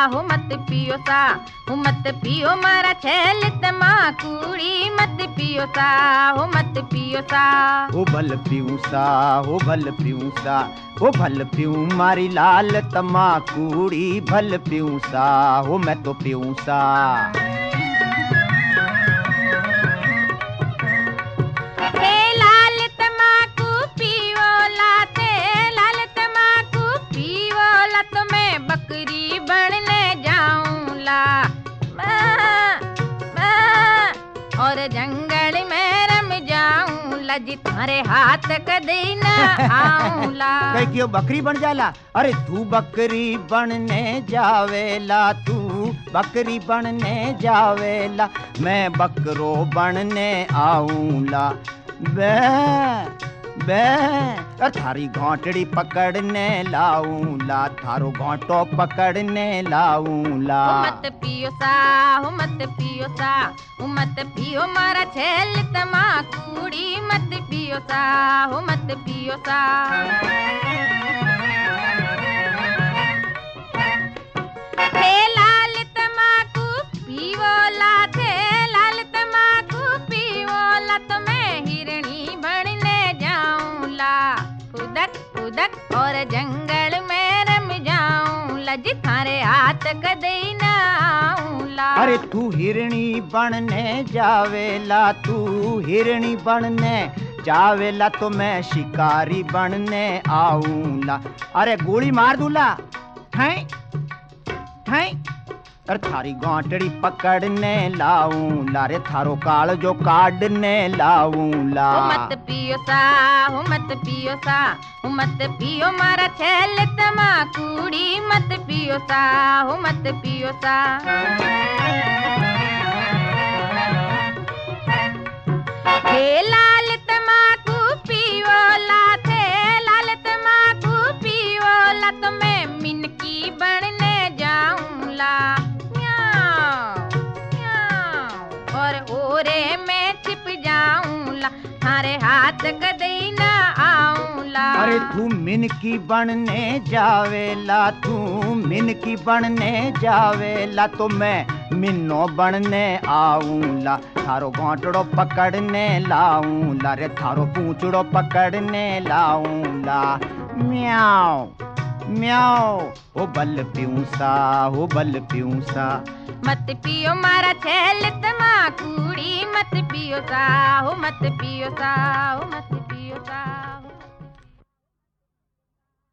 हो मत पियो सा, हो मत पियो मारा छैल तमाकूड़ी, मत पियो सा, हो मत पियो सा। हो भल पीऊं सा, हो भल पीऊं सा, हो भल पीऊं मारी लाल तमाकूड़ी, भल पीऊं सा, हो मैं तो पीऊं सा। और जंगल में रम जाऊं लजी थारे हाथ कदी न आऊंला। कई क्यों बकरी बन जाला? अरे तू बकरी बनने जावेला, तू बकरी बनने जावेला, मैं बकरो बनने आऊंला। बे बे और थारी घाटड़ी पकड़ने लाऊंला, थारो घाटो पकड़ने लाऊंला। मत पियो सा, हो मत पियो सा, हो मत पियो मारा छैल तमाकूड़ी, मत पियो सा, हो मत पियो सा। थे लाल तमाकू पीवोला, थे लाल तमाकू पीवोला, तो मैं हिरणी बनने जाऊंला। खुदक खुदक और जंगल में रम जाऊंला, जिथारे हाथ कदे न आऊंला। अरे तू हिरणी बनने जावेला, तू हिरणी बनने जावेला, तो मैं शिकारी बनने आऊंला। अरे गोली मार दूला, हैं हैं, अरे थारी गांटड़ी पकड़ने लाऊंला, रे थारो काल जो काटने लाऊंला। हो मत पियो सा, हो मत पियो सा, हो मत पियो मारा छैल तमाकूड़ी, मत पियो सा, हो मत पियो सा। थे लाल तमाकू पीवोला, थे लाल तमाकू पीवोला, तो मैं मिनकी बनने जाऊंला। और ओरे में छिप जाऊंला, थारे हाथ कदे न आऊंला। अरे तू मिनकी बनने जावेला, तू मिनकी बनने जावेला, तो मैं मिन्नो बनने आऊंला, थारो घाटड़ो पकड़ने लाऊंला, रे थारो पूंछड़ो पकड़ने लाऊंला। म्याऊ म्याऊ, हो बल पीऊं सा, हो बल पीऊं सा। मत पियो मारा छैल तमाकूड़ी, मत पियो सा, हो मत पियो सा, हो मत पियो सा।